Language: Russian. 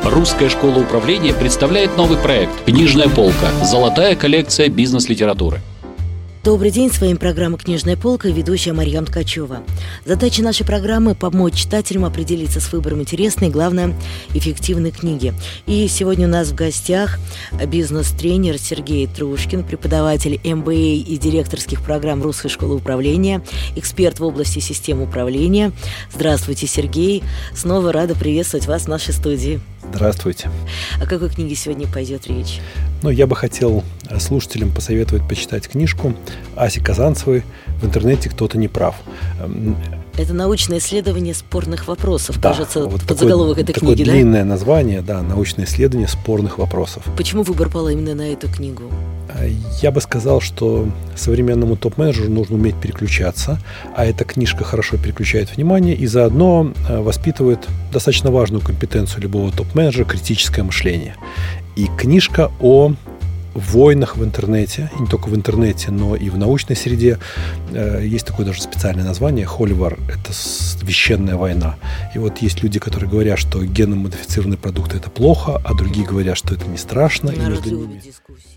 Русская школа управления представляет новый проект «Книжная полка. Золотая коллекция бизнес-литературы». Добрый день, с вами программа «Книжная полка» и ведущая Марьям Ткачева. Задача нашей программы – помочь читателям определиться с выбором интересной, главное, эффективной книги. И сегодня у нас в гостях бизнес-тренер Сергей Трушкин, преподаватель MBA и директорских программ Русской школы управления, эксперт в области систем управления. Здравствуйте, Сергей. Снова рада приветствовать вас в нашей студии. Здравствуйте. О какой книге сегодня пойдет речь? Я бы хотел слушателям посоветовать почитать книжку Аси Казанцевой «В интернете кто-то не прав». Это научное исследование спорных вопросов, да, кажется, вот подзаголовок этой книги, да? Такое длинное название, да, научное исследование спорных вопросов. Почему выбор пал именно на эту книгу? Я бы сказал, что современному топ-менеджеру нужно уметь переключаться, а эта книжка хорошо переключает внимание и заодно воспитывает достаточно важную компетенцию любого топ-менеджера – критическое мышление. И книжка о войнах в интернете, и не только в интернете, но и в научной среде. Есть такое даже специальное название – Holy War – это священная война. И вот есть люди, которые говорят, что генно-модифицированные продукты – это плохо, а другие говорят, что это не страшно. Народ любит дискуссии.